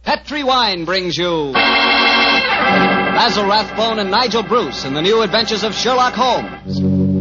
Petri Wine brings you Basil Rathbone and Nigel Bruce in the new adventures of Sherlock Holmes.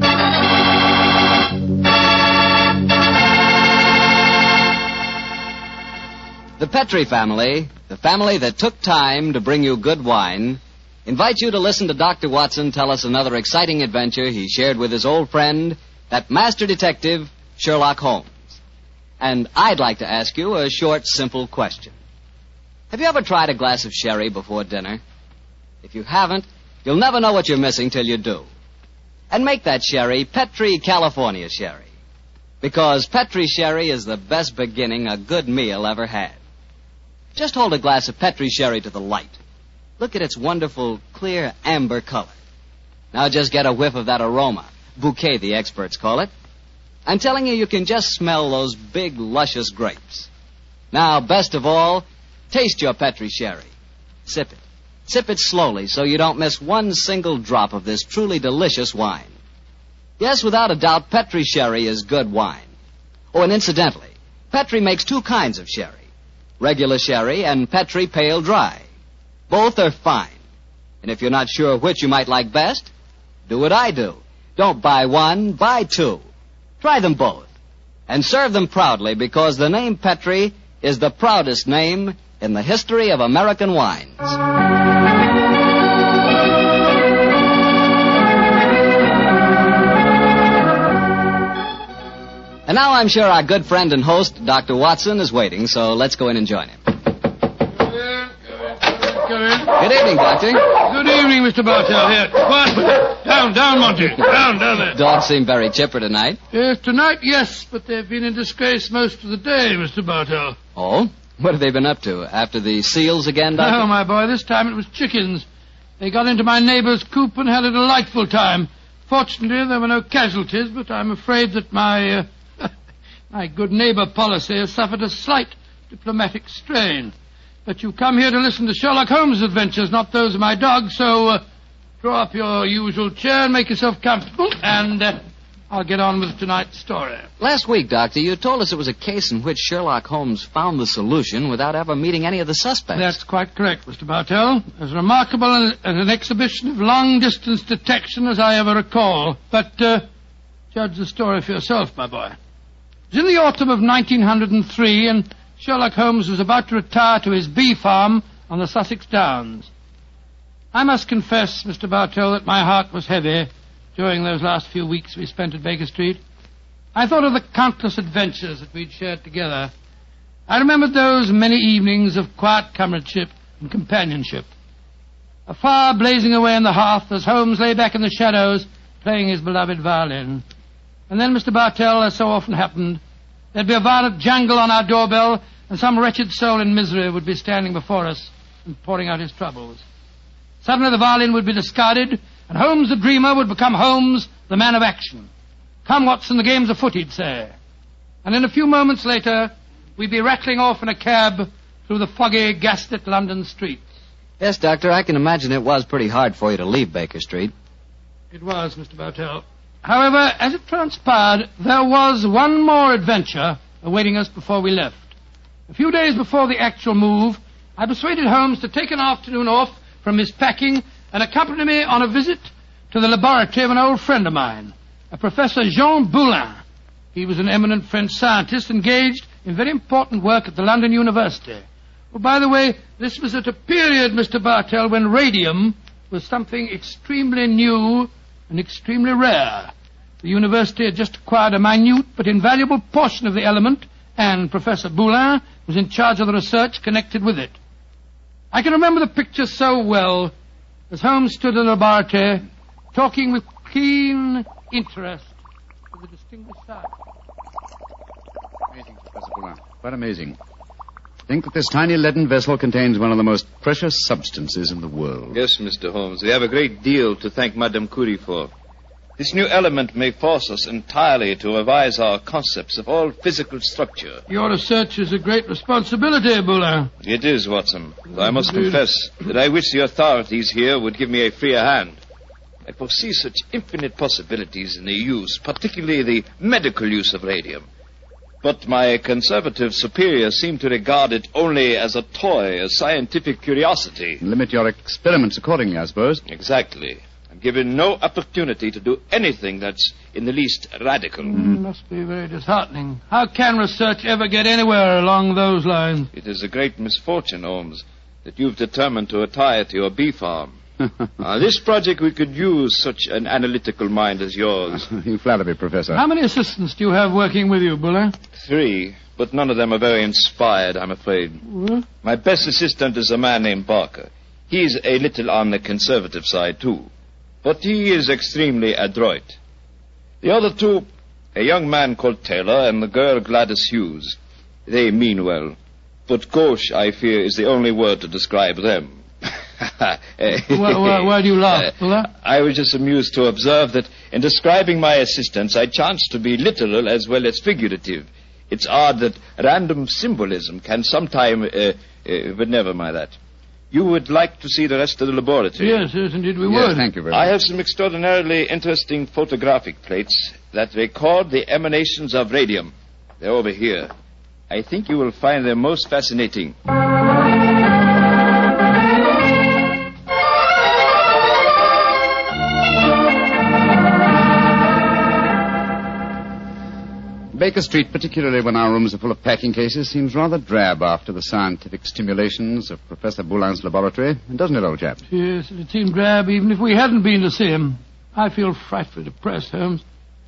The Petri family, the family that took time to bring you good wine, invites you to listen to Dr. Watson tell us another exciting adventure he shared with his old friend, that master detective, Sherlock Holmes. And I'd like to ask you a short, simple question. Have you ever tried a glass of sherry before dinner? If you haven't, you'll never know what you're missing till you do. And make that sherry Petri California Sherry. Because Petri Sherry is the best beginning a good meal ever had. Just hold a glass of Petri Sherry to the light. Look at its wonderful, clear amber color. Now just get a whiff of that aroma. Bouquet, the experts call it. I'm telling you, you can just smell those big, luscious grapes. Now, best of all, taste your Petri Sherry. Sip it. Sip it slowly so you don't miss one single drop of this truly delicious wine. Yes, without a doubt, Petri Sherry is good wine. Oh, and incidentally, Petri makes two kinds of sherry. Regular sherry and Petri Pale Dry. Both are fine. And if you're not sure which you might like best, do what I do. Don't buy one, buy two. Try them both. And serve them proudly because the name Petri is the proudest name in the history of American wines. And now I'm sure our good friend and host, Dr. Watson, is waiting, so let's go in and join him. Come in. Good evening, Doctor. Good evening, Mr. Bartell. Here. Quiet. Down, Monty. Down there. Dogs seem very chipper tonight. Yes, tonight, yes, but they've been in disgrace most of the day, Mr. Bartell. Oh? What have they been up to? After the seals again, Doctor? No, my boy, this time it was chickens. They got into my neighbor's coop and had a delightful time. Fortunately, there were no casualties, but I'm afraid that my good neighbor policy has suffered a slight diplomatic strain. But you come here to listen to Sherlock Holmes' adventures, not those of my dog, so draw up your usual chair and make yourself comfortable, and I'll get on with tonight's story. Last week, Doctor, you told us it was a case in which Sherlock Holmes found the solution without ever meeting any of the suspects. That's quite correct, Mr. Bartell. As remarkable an exhibition of long-distance detection as I ever recall. But judge the story for yourself, my boy. It was in the autumn of 1903, and Sherlock Holmes was about to retire to his bee farm on the Sussex Downs. I must confess, Mr. Bartell, that my heart was heavy during those last few weeks we spent at Baker Street. I thought of the countless adventures that we'd shared together. I remembered those many evenings of quiet comradeship and companionship. A fire blazing away on the hearth as Holmes lay back in the shadows playing his beloved violin. And then, Mr. Bartell, as so often happened, there'd be a violent jangle on our doorbell, and some wretched soul in misery would be standing before us and pouring out his troubles. Suddenly the violin would be discarded, and Holmes the dreamer would become Holmes the man of action. Come, Watson, the game's afoot, he'd say. And in a few moments later, we'd be rattling off in a cab through the foggy, gaslit London streets. Yes, Doctor, I can imagine it was pretty hard for you to leave Baker Street. It was, Mr. Bartell. However, as it transpired, there was one more adventure awaiting us before we left. A few days before the actual move, I persuaded Holmes to take an afternoon off from his packing and accompany me on a visit to the laboratory of an old friend of mine, a Professor Jean Boulin. He was an eminent French scientist engaged in very important work at the London University. Oh, by the way, this was at a period, Mr. Bartell, when radium was something extremely new and extremely rare. The university had just acquired a minute but invaluable portion of the element, and Professor Boulin was in charge of the research connected with it. I can remember the picture so well as Holmes stood in the laboratory talking with keen interest to the distinguished scientist. Amazing, Professor Boulin. Quite amazing. Think that this tiny leaden vessel contains one of the most precious substances in the world. Yes, Mr. Holmes. We have a great deal to thank Madame Curie for. This new element may force us entirely to revise our concepts of all physical structure. Your research is a great responsibility, Boulin. It is, Watson. Though I must confess that I wish the authorities here would give me a freer hand. I foresee such infinite possibilities in the use, particularly the medical use of radium. But my conservative superiors seem to regard it only as a toy, a scientific curiosity. Limit your experiments accordingly, I suppose. Exactly. I'm given no opportunity to do anything that's in the least radical. Must be very disheartening. How can research ever get anywhere along those lines? It is a great misfortune, Holmes, that you've determined to retire to your bee farm. This project we could use such an analytical mind as yours. You flatter me, Professor. How many assistants do you have working with you, Buller? 3, but none of them are very inspired, I'm afraid. What? My best assistant is a man named Barker. He's a little on the conservative side, too. But he is extremely adroit. The other 2, a young man called Taylor and the girl Gladys Hughes. They mean well. But gauche, I fear, is the only word to describe them. Why do you laugh, Buller? I was just amused to observe that in describing my assistants, I chanced to be literal as well as figurative. It's odd that random symbolism can sometime... but never mind that. You would like to see the rest of the laboratory? Yes, indeed we Yes, would. thank you very much. I have some extraordinarily interesting photographic plates that record the emanations of radium. They're over here. I think you will find them most fascinating. Baker Street, particularly when our rooms are full of packing cases, seems rather drab after the scientific stimulations of Professor Boulin's laboratory, doesn't it, old chap? Yes, it seemed drab even if we hadn't been to see him. I feel frightfully depressed, Holmes.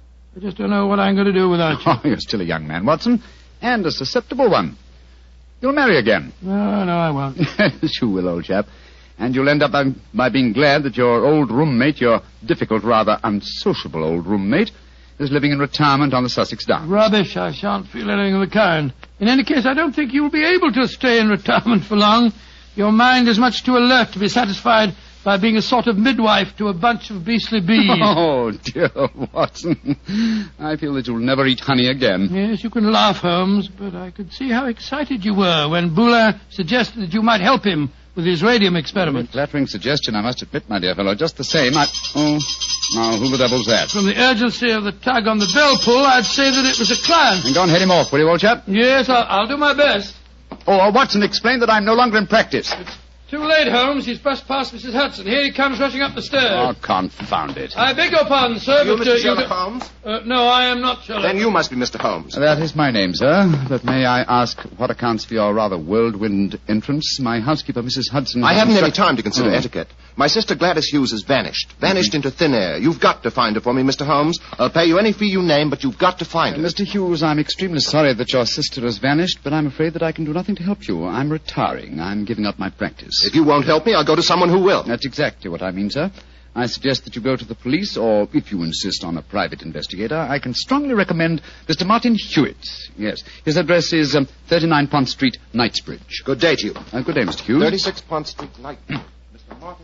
I just don't know what I'm going to do without you. Oh, you're still a young man, Watson, and a susceptible one. You'll marry again. No, I won't. Yes, you will, old chap. And you'll end up by being glad that your old roommate, your difficult, rather unsociable old roommate, is living in retirement on the Sussex Downs. Rubbish. I shan't feel anything of the kind. In any case, I don't think you'll be able to stay in retirement for long. Your mind is much too alert to be satisfied by being a sort of midwife to a bunch of beastly bees. Oh, dear Watson. I feel that you'll never eat honey again. Yes, you can laugh, Holmes, but I could see how excited you were when Buller suggested that you might help him with his radium experiment. Flattering suggestion, I must admit, my dear fellow. Just the same, Oh, now, who the devil's that? From the urgency of the tug on the bell pull, I'd say that it was a client. And go and head him off, will you, old chap? Yes, I'll do my best. Oh, Watson, explain that I'm no longer in practice. Too late, Holmes. He's brushed past Mrs. Hudson. Here he comes rushing up the stairs. Oh, confound it. I beg your pardon, sir, You but... Mr. Sherlock Holmes? No, I am not Sherlock. Then you must be Mr. Holmes. That is my name, sir. But may I ask what accounts for your rather whirlwind entrance? My housekeeper, Mrs. Hudson... I haven't any time to consider etiquette. My sister Gladys Hughes has vanished. Vanished into thin air. You've got to find her for me, Mr. Holmes. I'll pay you any fee you name, but you've got to find her. Mr. Hughes, I'm extremely sorry that your sister has vanished, but I'm afraid that I can do nothing to help you. I'm retiring. I'm giving up my practice. If you won't help me, I'll go to someone who will. That's exactly what I mean, sir. I suggest that you go to the police, or if you insist on a private investigator, I can strongly recommend Mr. Martin Hewitt. Yes. His address is 39 Pont Street, Knightsbridge. Good day to you. Good day, Mr. Hughes. 36 Pont Street, Knightsbridge. Mr. Martin.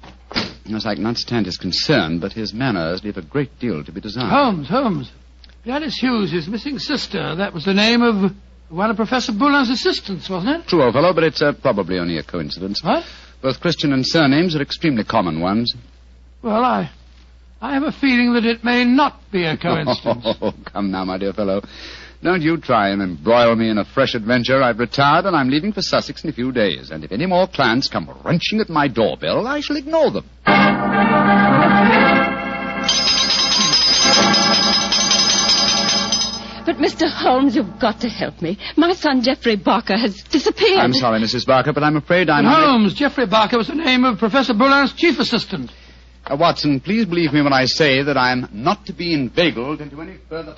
Yes, I can understand his concern, but his manners leave a great deal to be desired. Holmes. Gladys Hughes, his missing sister. That was the name of one of Professor Boulin's assistants, wasn't it? True, old fellow, but it's probably only a coincidence. What? Both Christian and surnames are extremely common ones. Well, I have a feeling that it may not be a coincidence. Oh, come now, my dear fellow. Don't you try and embroil me in a fresh adventure. I've retired and I'm leaving for Sussex in a few days. And if any more clients come wrenching at my doorbell, I shall ignore them. But, Mr. Holmes, you've got to help me. My son, Geoffrey Barker, has disappeared. I'm sorry, Mrs. Barker, but I'm afraid I'm... Holmes, Geoffrey Barker was the name of Professor Boulin's chief assistant. Watson, please believe me when I say that I'm not to be inveigled into any further...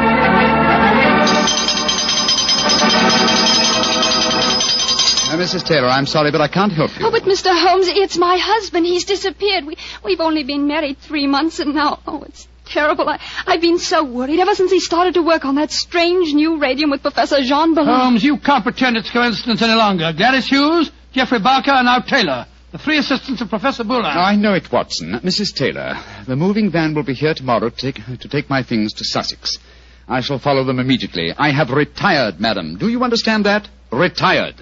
Mrs. Taylor, I'm sorry, but I can't help you. Oh, but Mr. Holmes, it's my husband. He's disappeared. We've only been married 3 months, and now... Oh, it's terrible. I've been so worried ever since he started to work on that strange new radium with Professor Jean Boulin. Holmes, you can't pretend it's coincidence any longer. Gladys Hughes, Geoffrey Barker, and now Taylor. The 3 assistants of Professor Boulin. I know it, Watson. Mrs. Taylor, the moving van will be here tomorrow to take my things to Sussex. I shall follow them immediately. I have retired, madam. Do you understand that? Retired.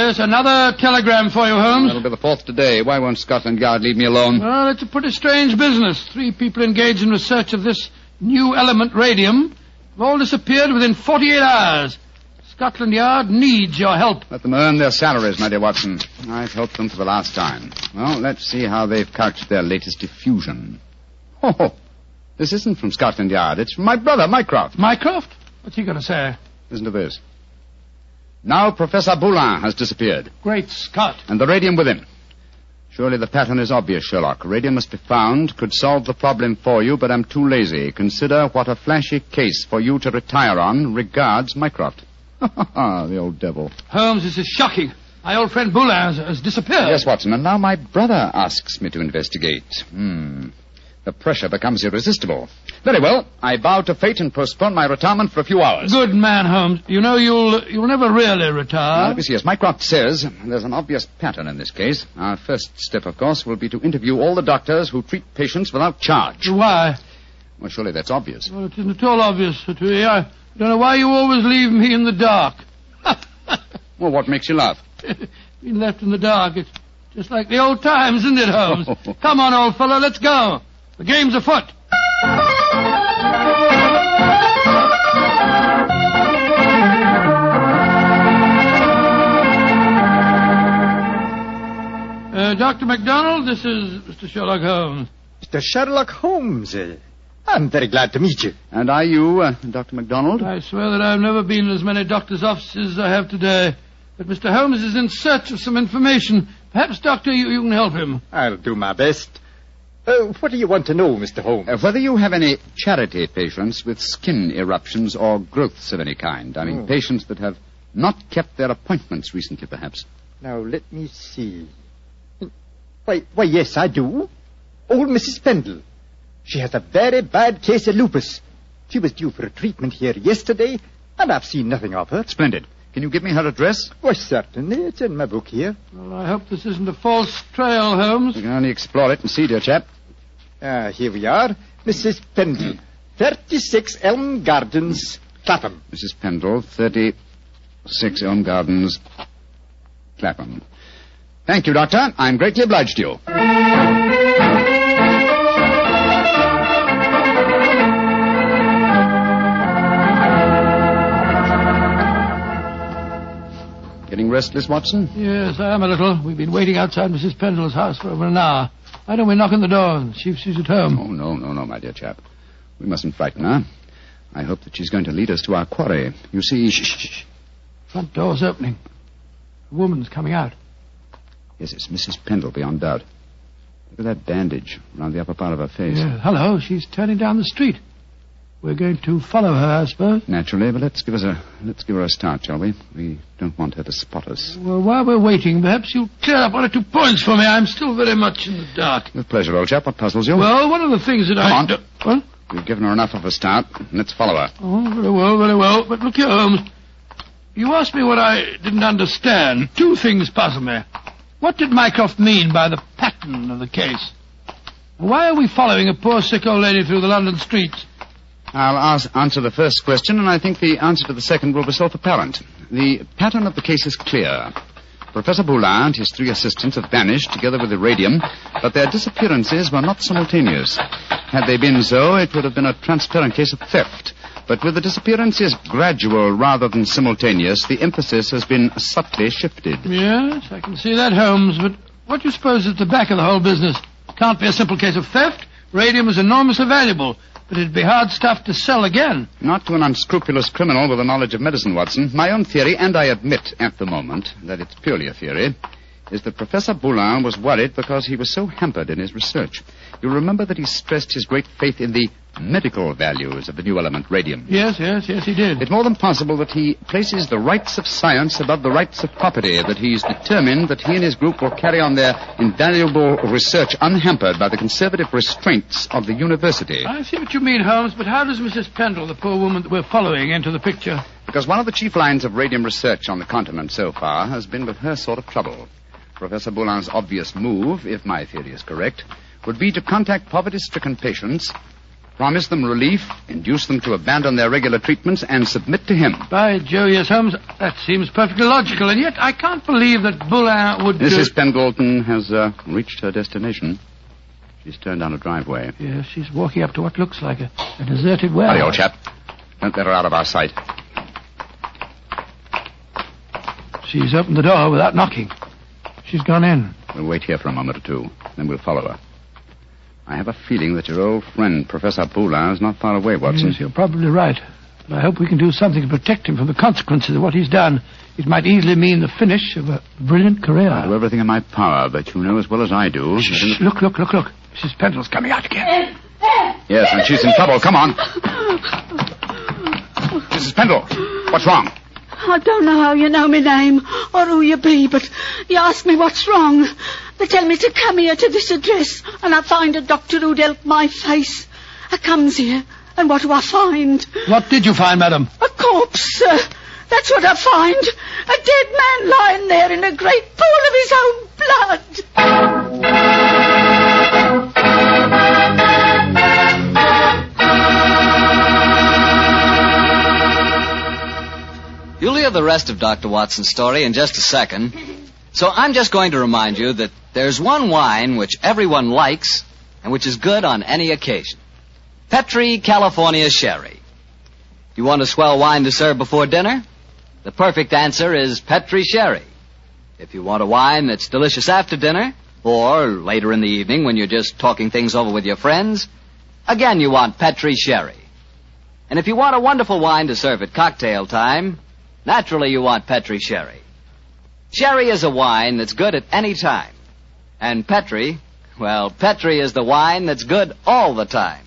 Yes, another telegram for you, Holmes. That'll be the fourth today. Why won't Scotland Yard leave me alone? Well, it's a pretty strange business. 3 people engaged in research of this new element, radium, have all disappeared within 48 hours. Scotland Yard needs your help. Let them earn their salaries, my dear Watson. I've helped them for the last time. Well, let's see how they've couched their latest effusion. Oh, this isn't from Scotland Yard. It's from my brother, Mycroft. Mycroft? What's he going to say? Listen to this. Now Professor Boulin has disappeared. Great Scott. And the radium with him. Surely the pattern is obvious, Sherlock. Radium must be found, could solve the problem for you, but I'm too lazy. Consider what a flashy case for you to retire on. Regards, Mycroft. The old devil. Holmes, this is shocking. My old friend Boulin has disappeared. Yes, Watson, and now my brother asks me to investigate. The pressure becomes irresistible. Very well, I bow to fate and postpone my retirement for a few hours. Good man, Holmes. You know you'll never really retire. Let me see. As Mycroft says, there's an obvious pattern in this case. Our first step, of course, will be to interview all the doctors who treat patients without charge. Why? Well, surely that's obvious. Well, it isn't at all obvious to me. I don't know why you always leave me in the dark. Well, what makes you laugh? Being left in the dark. It's just like the old times, isn't it, Holmes? Come on, old fellow, let's go. The game's afoot. Dr. MacDonald, this is Mr. Sherlock Holmes. Mr. Sherlock Holmes. I'm very glad to meet you. And are you, Dr. MacDonald? I swear that I've never been in as many doctors' offices as I have today. But Mr. Holmes is in search of some information. Perhaps, Doctor, you can help him. I'll do my best. What do you want to know, Mr. Holmes? Whether you have any charity patients with skin eruptions or growths of any kind. I mean, patients that have not kept their appointments recently, perhaps. Now, let me see. Why, yes, I do. Old Mrs. Pendle. She has a very bad case of lupus. She was due for a treatment here yesterday, and I've seen nothing of her. Splendid. Can you give me her address? Why, certainly. It's in my book here. Well, I hope this isn't a false trail, Holmes. We can only explore it and see, dear chap. Here we are. Mrs. Pendle, 36 Elm Gardens, Clapham. Mrs. Pendle, 36 Elm Gardens, Clapham. Thank you, Doctor. I'm greatly obliged to you. Getting restless, Watson? Yes, I am a little. We've been waiting outside Mrs. Pendle's house for over an hour. Why don't we knock on the door and see if she's at home? Oh, no, my dear chap. We mustn't frighten her. I hope that she's going to lead us to our quarry. You see... Shh. Front door's opening. A woman's coming out. Yes, it's Mrs. Pendle, beyond doubt. Look at that bandage around the upper part of her face. Yeah, hello, she's turning down the street. We're going to follow her, I suppose. Naturally, but let's give her a start, shall we? We don't want her to spot us. Well, while we're waiting, perhaps you'll clear up 1 or 2 points for me. I'm still very much in the dark. With pleasure, old chap. What puzzles you? Well, one of the things that Come on. What? We've given her enough of a start. Let's follow her. Oh, very well. But look here, Holmes. You asked me what I didn't understand. 2 things puzzle me. What did Mycroft mean by the pattern of the case? Why are we following a poor sick old lady through the London streets? I'll answer the first question, and I think the answer to the second will be self-apparent. The pattern of the case is clear. Professor Boulin and his 3 assistants have vanished together with the radium, but their disappearances were not simultaneous. Had they been so, it would have been a transparent case of theft. But with the disappearances gradual rather than simultaneous, the emphasis has been subtly shifted. Yes, I can see that, Holmes, but what do you suppose is at the back of the whole business? Can't be a simple case of theft. Radium is enormously valuable, but it'd be hard stuff to sell again. Not to an unscrupulous criminal with a knowledge of medicine, Watson. My own theory, and I admit at the moment that it's purely a theory, is that Professor Boulin was worried because he was so hampered in his research. You remember that he stressed his great faith in the medical values of the new element, radium. Yes, he did. It's more than possible that he places the rights of science above the rights of property, that he's determined that he and his group will carry on their invaluable research unhampered by the conservative restraints of the university. I see what you mean, Holmes, but how does Mrs. Pendle, the poor woman that we're following, enter the picture? Because one of the chief lines of radium research on the continent so far has been with her sort of trouble. Professor Boulin's obvious move, if my theory is correct, would be to contact poverty-stricken patients Promise them relief, induce them to abandon their regular treatments, and submit to him. By Jove, yes, Holmes, that seems perfectly logical, and yet I can't believe that Boulin would... Mrs. Pendleton has reached her destination. She's turned down a driveway. Yes, she's walking up to what looks like a deserted warehouse. Hurry, old chap. Don't let her out of our sight. She's opened the door without knocking. She's gone in. We'll wait here for a moment or two, then we'll follow her. I have a feeling that your old friend, Professor Boulin, is not far away, Watson. Yes, you're probably right. But I hope we can do something to protect him from the consequences of what he's done. It might easily mean the finish of a brilliant career. I'll do everything in my power, but you know as well as I do... Shh, look. Mrs. Pendle's coming out again. Yes, and she's in trouble. Come on. Mrs. Pendle, what's wrong? I don't know how you know my name or who you be, but you ask me what's wrong. They tell me to come here to this address, and I find a doctor who'd help my face. I comes here, and what do I find? What did you find, madam? A corpse, sir. That's what I find. A dead man lying there in a great pool of his own blood. You'll hear the rest of Dr. Watson's story in just a second. So I'm just going to remind you that there's one wine which everyone likes and which is good on any occasion. Petri California Sherry. You want a swell wine to serve before dinner? The perfect answer is Petri Sherry. If you want a wine that's delicious after dinner, or later in the evening when you're just talking things over with your friends, again you want Petri Sherry. And if you want a wonderful wine to serve at cocktail time, naturally you want Petri Sherry. Sherry is a wine that's good at any time. And Petri, well, Petri is the wine that's good all the time.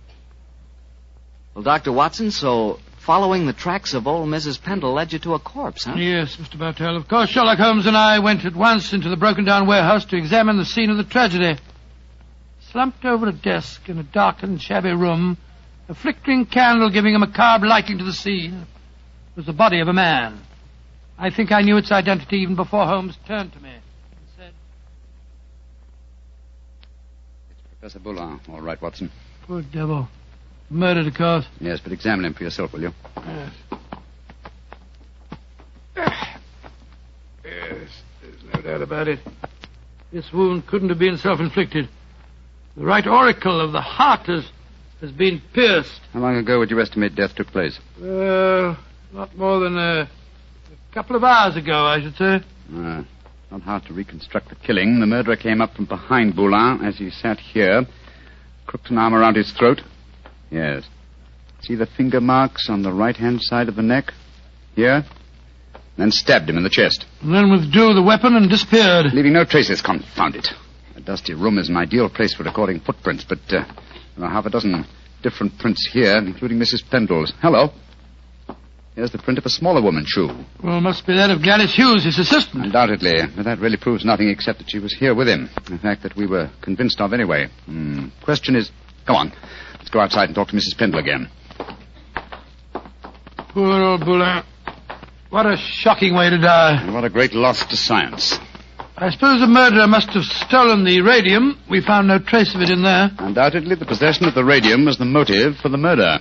Well, Dr. Watson, so following the tracks of old Mrs. Pendle led you to a corpse, huh? Yes, Mr. Bartell. Of course, Sherlock Holmes and I went at once into the broken-down warehouse to examine the scene of the tragedy. Slumped over a desk in a darkened, shabby room, a flickering candle giving a macabre lighting to the scene, was the body of a man. I think I knew its identity even before Holmes turned to me and said... It's Professor Boulin. All right, Watson. Poor devil. Murdered, of course. Yes, but examine him for yourself, will you? Yes. Yes, there's no doubt about it. This wound couldn't have been self-inflicted. The right auricle of the heart has been pierced. How long ago would you estimate death took place? Not more than a couple of hours ago, I should say. Not hard to reconstruct the killing. The murderer came up from behind Boulin as he sat here, crooked an arm around his throat. Yes. See the finger marks on the right-hand side of the neck? Here? Then stabbed him in the chest. And then withdrew the weapon and disappeared. Leaving no traces, confound it. A dusty room is an ideal place for recording footprints, but there are half a dozen different prints here, including Mrs. Pendle's. Hello. Here's the print of a smaller woman's shoe. Well, must be that of Gladys Hughes, his assistant. Undoubtedly, but that really proves nothing except that she was here with him. A fact that we were convinced of anyway. Question is... Come on. Let's go outside and talk to Mrs. Pendle again. Poor old Boulin. What a shocking way to die. And what a great loss to science. I suppose the murderer must have stolen the radium. We found no trace of it in there. Undoubtedly, the possession of the radium was the motive for the murder.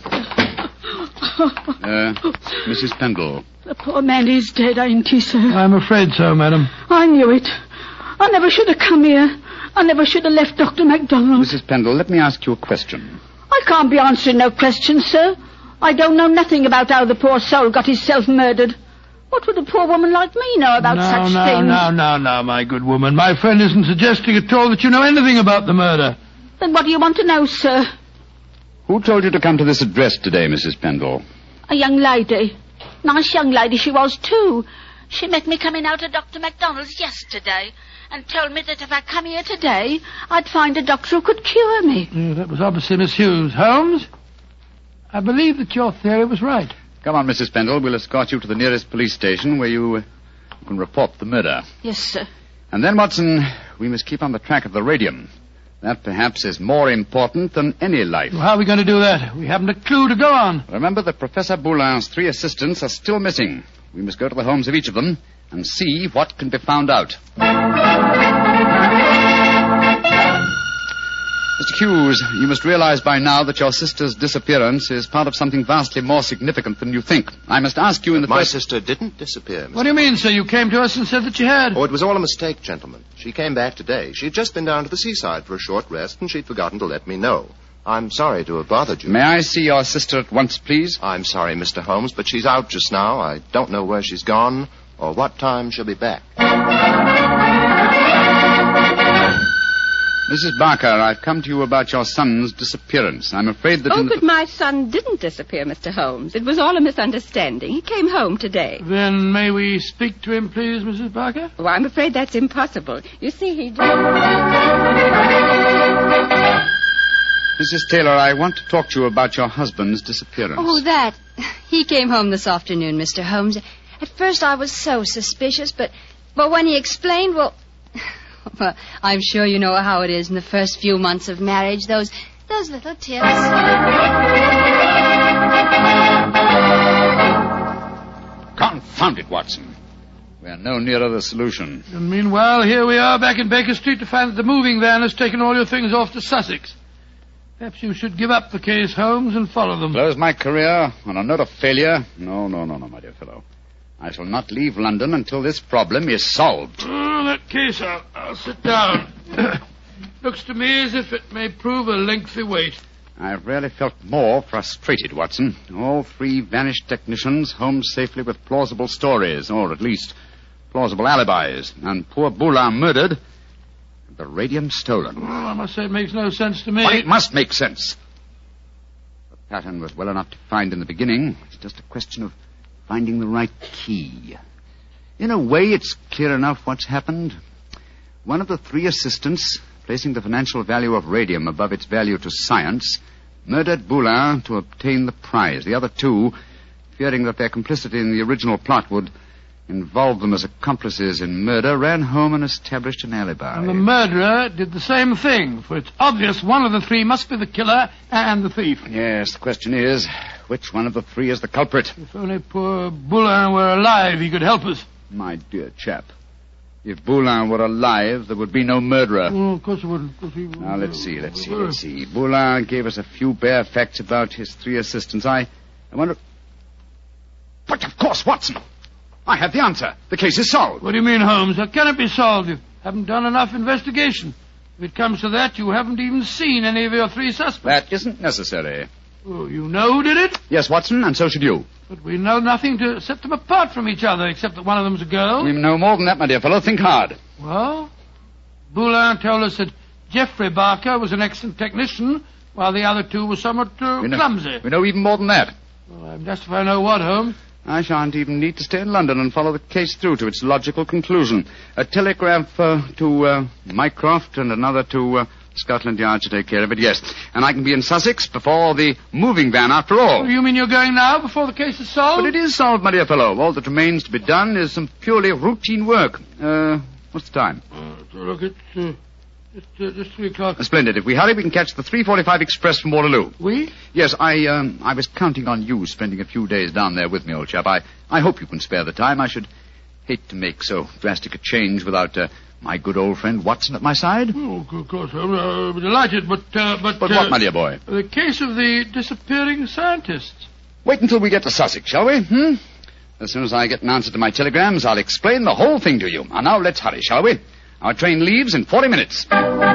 Mrs. Pendle. The poor man is dead, ain't he, sir? I'm afraid so, madam. I knew it. I never should have come here. I never should have left Dr. MacDonald. Mrs. Pendle, let me ask you a question. I can't be answering no questions, sir. I don't know nothing about how the poor soul got himself murdered. What would a poor woman like me know about such things? No, my good woman. My friend isn't suggesting at all that you know anything about the murder. Then what do you want to know, sir? Who told you to come to this address today, Mrs. Pendle? A young lady. Nice young lady she was, too. She met me coming out of Dr. MacDonald's yesterday and told me that if I come here today, I'd find a doctor who could cure me. Yeah, that was obviously Miss Hughes. Holmes, I believe that your theory was right. Come on, Mrs. Pendle. We'll escort you to the nearest police station where you can report the murder. Yes, sir. And then, Watson, we must keep on the track of the radium. That, perhaps, is more important than any life. Well, how are we going to do that? We haven't a clue to go on. Remember that Professor Boulin's 3 assistants are still missing. We must go to the homes of each of them and see what can be found out. Mr. Hughes, you must realize by now that your sister's disappearance is part of something vastly more significant than you think. I must ask you in the My first... sister didn't disappear, Mr. What do you mean, sir? You came to us and said that you had. Oh, it was all a mistake, gentlemen. She came back today. She'd just been down to the seaside for a short rest, and she'd forgotten to let me know. I'm sorry to have bothered you. May I see your sister at once, please? I'm sorry, Mr. Holmes, but she's out just now. I don't know where she's gone or what time she'll be back. Mrs. Barker, I've come to you about your son's disappearance. I'm afraid that... But my son didn't disappear, Mr. Holmes. It was all a misunderstanding. He came home today. Then may we speak to him, please, Mrs. Barker? Oh, I'm afraid that's impossible. You see, he did... Mrs. Taylor, I want to talk to you about your husband's disappearance. Oh, that. He came home this afternoon, Mr. Holmes. At first I was so suspicious, but when he explained, well, I'm sure you know how it is in the first few months of marriage, those little tips. Confound it, Watson. We are no nearer the solution. And meanwhile, here we are back in Baker Street to find that the moving van has taken all your things off to Sussex. Perhaps you should give up the case, Holmes, and follow them. Close my career on a note of failure? No, my dear fellow. I shall not leave London until this problem is solved. Oh, that case, I'll sit down. Looks to me as if it may prove a lengthy wait. I've rarely felt more frustrated, Watson. All three vanished technicians home safely with plausible stories, or at least plausible alibis, and poor Boulin murdered, and the radium stolen. Well, I must say it makes no sense to me. But it must make sense. The pattern was well enough to find in the beginning. It's just a question of finding the right key. In a way, it's clear enough what's happened. One of the three assistants, placing the financial value of radium above its value to science, murdered Boulin to obtain the prize. The other two, fearing that their complicity in the original plot would involve them as accomplices in murder, ran home and established an alibi. And the murderer did the same thing, for it's obvious one of the three must be the killer and the thief. Yes, the question is, which one of the three is the culprit? If only poor Boulin were alive, he could help us. My dear chap, if Boulin were alive, there would be no murderer. Oh, of course it wouldn't. Now, let's see. Boulin gave us a few bare facts about his three assistants. I wonder... But of course, Watson! I have the answer. The case is solved. What do you mean, Holmes? How can it be solved? You haven't done enough investigation. If it comes to that, you haven't even seen any of your three suspects. That isn't necessary. Oh, you know who did it? Yes, Watson, and so should you. But we know nothing to set them apart from each other, except that one of them's a girl. We know more than that, my dear fellow. Think hard. Well, Boulin told us that Geoffrey Barker was an excellent technician, while the other two were somewhat clumsy. We know even more than that. Well, I'm just if I know what, Holmes. I shan't even need to stay in London and follow the case through to its logical conclusion. A telegraph to Mycroft and another to Scotland Yard to take care of it, yes. And I can be in Sussex before the moving van, after all. You mean you're going now, before the case is solved? But it is solved, my dear fellow. All that remains to be done is some purely routine work. What's the time? Look, it's just 3 o'clock. Splendid. If we hurry, we can catch the 3:45 express from Waterloo. We? Yes, I was counting on you spending a few days down there with me, old chap. I hope you can spare the time. I should hate to make so drastic a change without my good old friend Watson at my side. Oh, of course. I'll be delighted, but what, my dear boy? The case of the disappearing scientists. Wait until we get to Sussex, shall we? As soon as I get an answer to my telegrams, I'll explain the whole thing to you. And now let's hurry, shall we? Our train leaves in 40 minutes.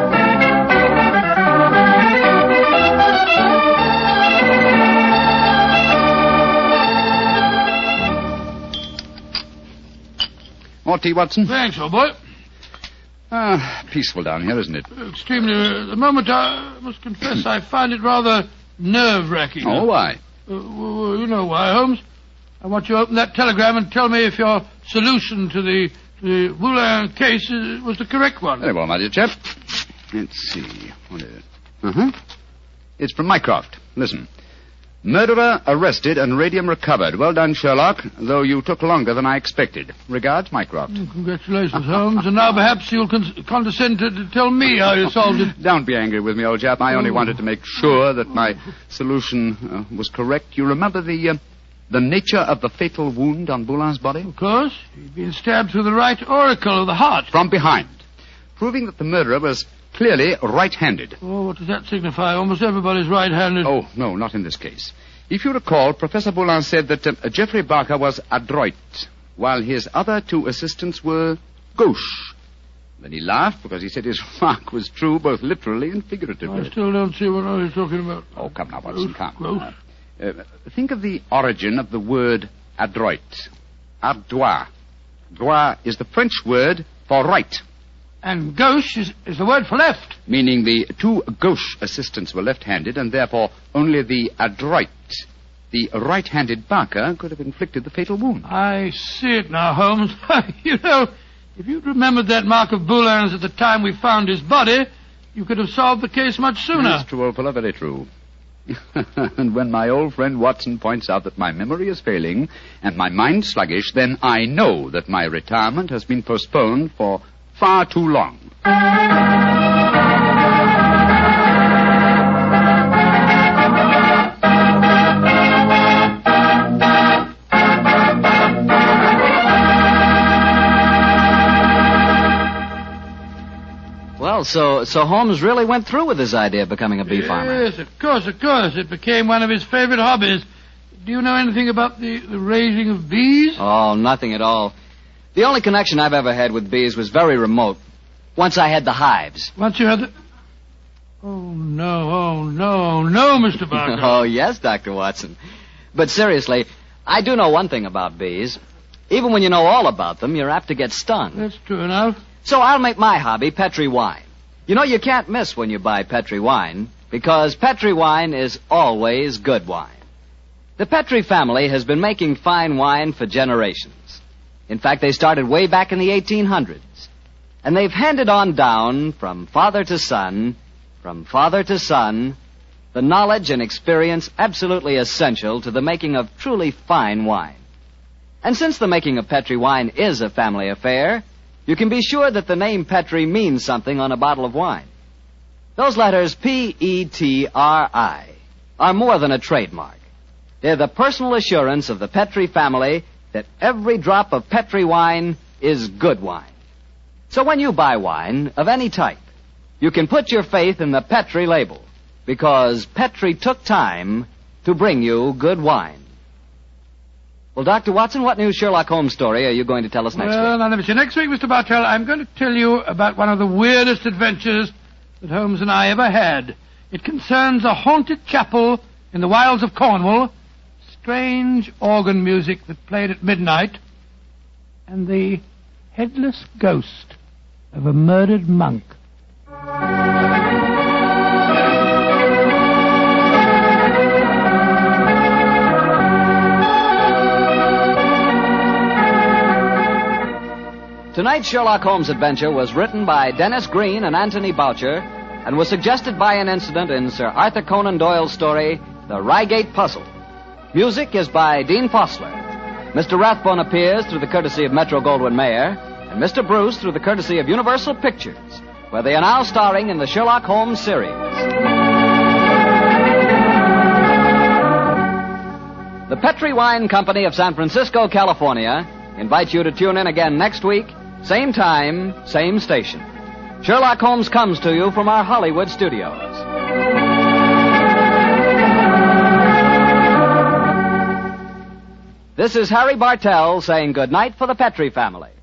More tea, Watson? Thanks, old boy. Peaceful down here, isn't it? Extremely. At the moment, I must confess, I find it rather nerve-wracking. Oh, why? Well, you know why, Holmes. I want you to open that telegram and tell me if your solution to the Boulin case was the correct one. Very well, my dear chap. Let's see. What is it? It's from Mycroft. Listen. Murderer arrested and radium recovered. Well done, Sherlock, though you took longer than I expected. Regards, Mycroft. Congratulations, Holmes. And now perhaps you'll condescend to tell me how you solved it. Don't be angry with me, old chap. I only wanted to make sure that my solution was correct. You remember the nature of the fatal wound on Boulin's body? Of course. He'd been stabbed through the right auricle of the heart. From behind. Proving that the murderer was clearly right-handed. Oh, what does that signify? Almost everybody's right-handed. Oh, no, not in this case. If you recall, Professor Boulin said that Geoffrey Barker was adroit, while his other two assistants were gauche. Then he laughed because he said his remark was true both literally and figuratively. I still don't see what you're talking about. Oh, come now, Watson, come. Gauche. Think of the origin of the word adroit. Ardois. Droit is the French word for right. And gauche is the word for left. Meaning the two gauche assistants were left-handed, and therefore only the adroit, the right-handed Barker, could have inflicted the fatal wound. I see it now, Holmes. You know, if you'd remembered that mark of Boulin's at the time we found his body, you could have solved the case much sooner. That's true, old fellow, very true. And when my old friend Watson points out that my memory is failing and my mind sluggish, then I know that my retirement has been postponed for far too long. Well, so Holmes really went through with his idea of becoming a bee farmer. Yes, of course. It became one of his favorite hobbies. Do you know anything about the raising of bees? Oh, nothing at all. The only connection I've ever had with bees was very remote. Once I had the hives. Once you had the... Oh, no, Mr. Barker. Oh, yes, Dr. Watson. But seriously, I do know one thing about bees. Even when you know all about them, you're apt to get stung. That's true enough. So I'll make my hobby Petri wine. You know, you can't miss when you buy Petri wine, because Petri wine is always good wine. The Petri family has been making fine wine for generations. In fact, they started way back in the 1800s. And they've handed on down from father to son, the knowledge and experience absolutely essential to the making of truly fine wine. And since the making of Petri wine is a family affair, you can be sure that the name Petri means something on a bottle of wine. Those letters P-E-T-R-I are more than a trademark. They're the personal assurance of the Petri family that every drop of Petri wine is good wine. So when you buy wine of any type, you can put your faith in the Petri label, because Petri took time to bring you good wine. Well, Dr. Watson, what new Sherlock Holmes story are you going to tell us next week? Well, now, let me see. Next week, Mr. Bartell, I'm going to tell you about one of the weirdest adventures that Holmes and I ever had. It concerns a haunted chapel in the wilds of Cornwall, strange organ music that played at midnight, and the headless ghost of a murdered monk. Tonight's Sherlock Holmes adventure was written by Dennis Green and Anthony Boucher and was suggested by an incident in Sir Arthur Conan Doyle's story, The Reigate Puzzle. Music is by Dean Fossler. Mr. Rathbone appears through the courtesy of Metro-Goldwyn-Mayer, and Mr. Bruce through the courtesy of Universal Pictures, where they are now starring in the Sherlock Holmes series. The Petri Wine Company of San Francisco, California, invites you to tune in again next week, same time, same station. Sherlock Holmes comes to you from our Hollywood studios. This is Harry Bartell saying good night for the Petri family.